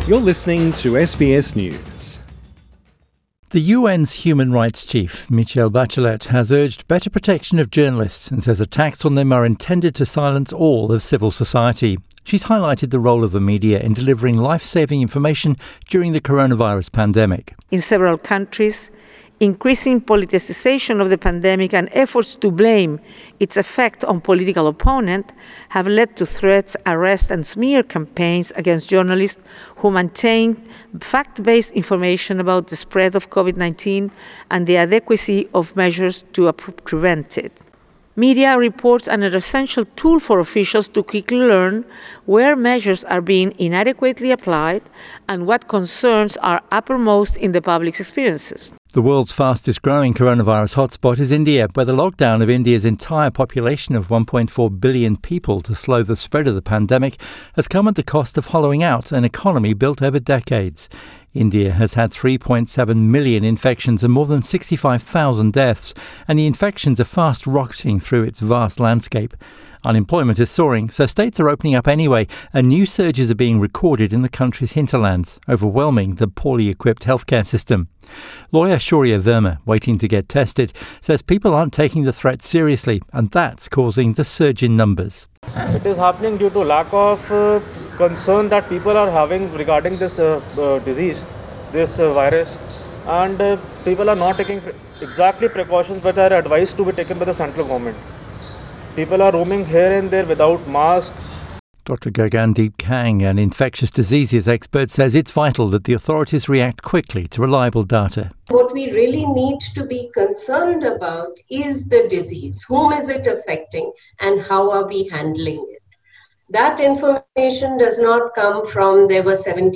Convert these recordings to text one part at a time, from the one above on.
You're listening to SBS News. The UN's human rights chief, Michelle Bachelet, has urged better protection of journalists and says attacks on them are intended to silence all of civil society. She's highlighted the role of the media in delivering life-saving information during the coronavirus pandemic. In several countries, increasing politicization of the pandemic and efforts to blame its effect on political opponents have led to threats, arrests, and smear campaigns against journalists who maintain fact-based information about the spread of COVID-19 and the adequacy of measures to prevent it. Media reports are an essential tool for officials to quickly learn where measures are being inadequately applied and what concerns are uppermost in the public's experiences. The world's fastest growing coronavirus hotspot is India, where the lockdown of India's entire population of 1.4 billion people to slow the spread of the pandemic has come at the cost of hollowing out an economy built over decades. India has had 3.7 million infections and more than 65,000 deaths, and the infections are fast rocketing through its vast landscape. Unemployment is soaring, so states are opening up anyway, and new surges are being recorded in the country's hinterlands, overwhelming the poorly equipped healthcare system. Lawyer Shaurya Verma, waiting to get tested, says people aren't taking the threat seriously, and that's causing the surge in numbers. It is happening due to lack of concern that people are having regarding this disease, this virus, and people are not taking exactly precautions which are advised to be taken by the central government. People are roaming here and there without masks. Dr. Gagandeep Kang, an infectious diseases expert, says it's vital that the authorities react quickly to reliable data. What we really need to be concerned about is the disease. Whom is it affecting and how are we handling it? That information does not come from there were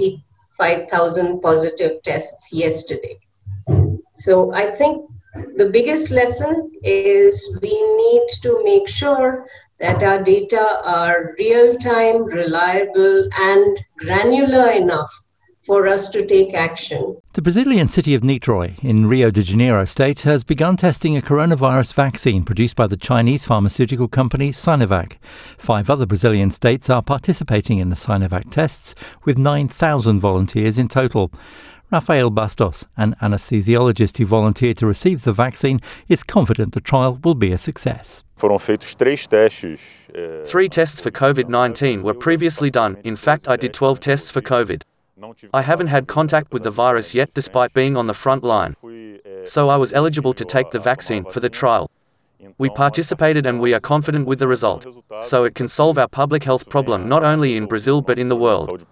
75,000 positive tests yesterday. So I think the biggest lesson is we need to make sure that our data are real-time, reliable, and granular enough for us to take action. The Brazilian city of Niterói in Rio de Janeiro state has begun testing a coronavirus vaccine produced by the Chinese pharmaceutical company Sinovac. 5 other Brazilian states are participating in the Sinovac tests, with 9,000 volunteers in total. Rafael Bastos, an anesthesiologist who volunteered to receive the vaccine, is confident the trial will be a success. 3 tests for COVID-19 were previously done. In fact, I did 12 tests for COVID. I haven't had contact with the virus yet despite being on the front line. So I was eligible to take the vaccine for the trial. We participated and we are confident with the result. So it can solve our public health problem not only in Brazil but in the world.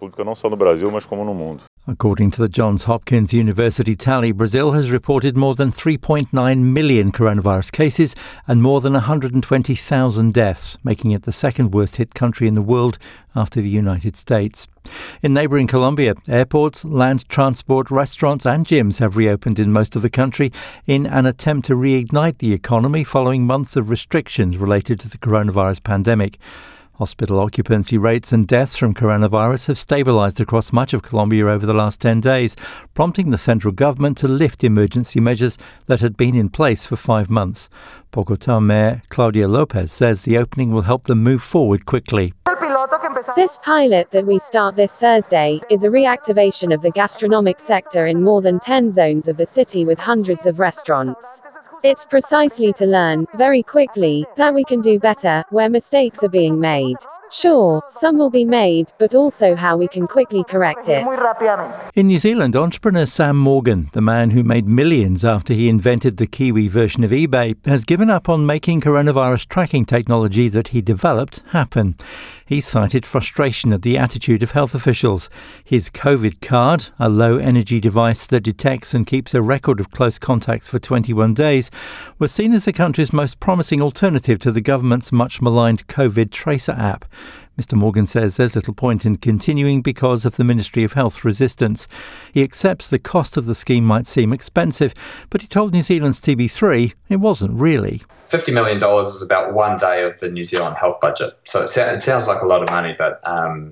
According to the Johns Hopkins University tally, Brazil has reported more than 3.9 million coronavirus cases and more than 120,000 deaths, making it the second worst hit country in the world after the United States. In neighbouring Colombia, airports, land transport, restaurants and gyms have reopened in most of the country in an attempt to reignite the economy following months of restrictions related to the coronavirus pandemic. Hospital occupancy rates and deaths from coronavirus have stabilised across much of Colombia over the last 10 days, prompting the central government to lift emergency measures that had been in place for 5 months. Bogotá Mayor Claudia López says the opening will help them move forward quickly. This pilot that we start this Thursday is a reactivation of the gastronomic sector in more than 10 zones of the city with hundreds of restaurants. It's precisely to learn, very quickly, that we can do better, where mistakes are being made. Sure, some will be made, but also how we can quickly correct it. In New Zealand, entrepreneur Sam Morgan, the man who made millions after he invented the Kiwi version of eBay, has given up on making coronavirus tracking technology that he developed happen. He cited frustration at the attitude of health officials. His COVID card, a low-energy device that detects and keeps a record of close contacts for 21 days, was seen as the country's most promising alternative to the government's much-maligned COVID Tracer app. Mr. Morgan says there's little point in continuing because of the Ministry of Health's resistance. He accepts the cost of the scheme might seem expensive, but he told New Zealand's TV3 it wasn't really. $50 million is about 1 day of the New Zealand health budget. So it sounds like a lot of money, but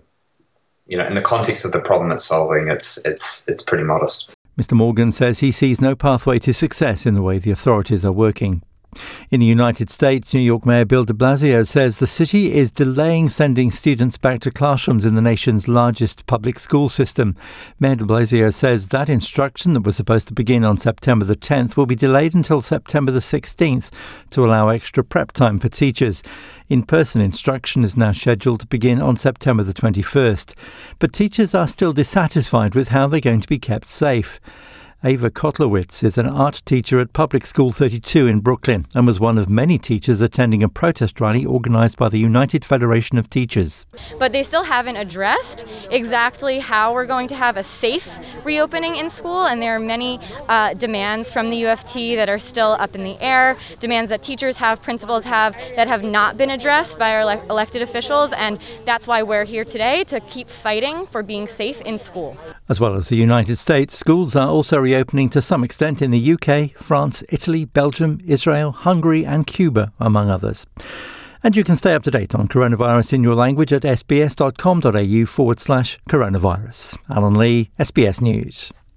in the context of the problem it's solving, it's pretty modest. Mr. Morgan says he sees no pathway to success in the way the authorities are working. In the United States, New York Mayor Bill de Blasio says the city is delaying sending students back to classrooms in the nation's largest public school system. Mayor de Blasio says that instruction that was supposed to begin on September the 10th will be delayed until September the 16th to allow extra prep time for teachers. In-person instruction is now scheduled to begin on September the 21st. But teachers are still dissatisfied with how they're going to be kept safe. Ava Kotlowitz is an art teacher at Public School 32 in Brooklyn and was one of many teachers attending a protest rally organised by the United Federation of Teachers. But they still haven't addressed exactly how we're going to have a safe reopening in school, and there are many demands from the UFT that are still up in the air, demands that teachers have, principals have, that have not been addressed by our elected officials, and that's why we're here today, to keep fighting for being safe in school. As well as the United States, schools are also reopening to some extent in the UK, France, Italy, Belgium, Israel, Hungary and Cuba, among others. And you can stay up to date on coronavirus in your language at sbs.com.au/coronavirus. Alan Lee, SBS News.